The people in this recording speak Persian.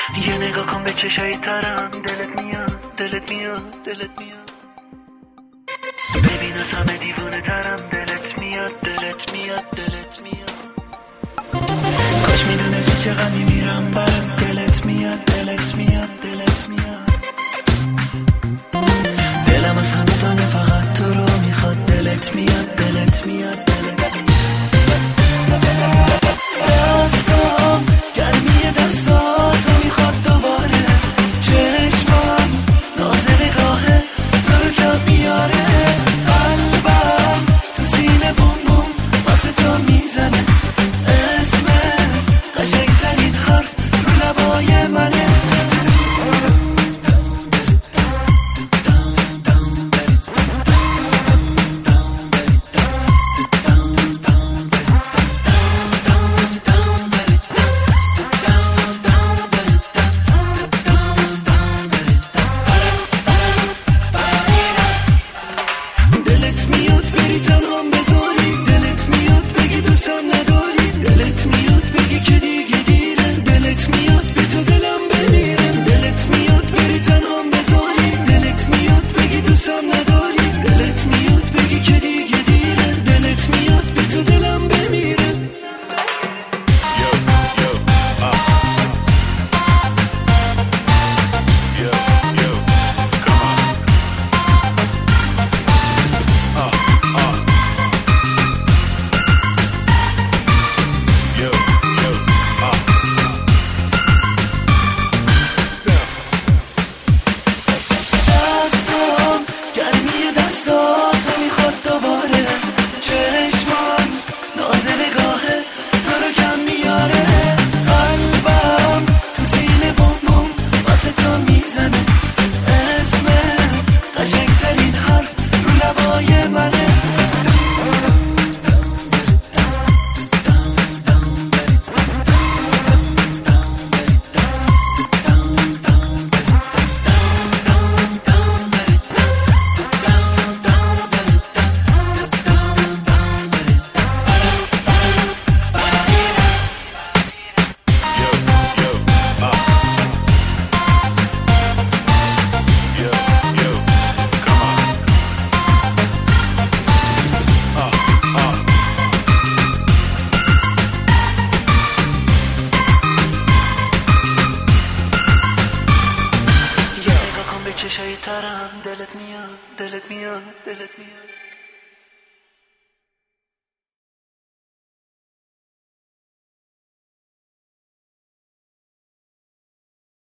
یه نگاه کن به چشای ترم، دلت میاد دلت میاد دلت میاد. ببین از همه دیوونه ترم، دلت میاد دلت میاد دلت میاد. کاش میدونستی چقدر میمیرم برات، دلت میاد دلت میاد دلت میاد. دلم از همه دنیا فقط تو رو میخواد، دلت میاد دلت میاد دلت میاد. دستام گرمی دستاتو میخواد دوباره، چشمام ناز نگاهه تو رو کم میاره، قلبم تو سینه بوم بوم واسه تو میزنه، اسمت قشنگترین حرف رو لبای منه. چشای ترم، دلت میاد دلت میاد دلت میاد.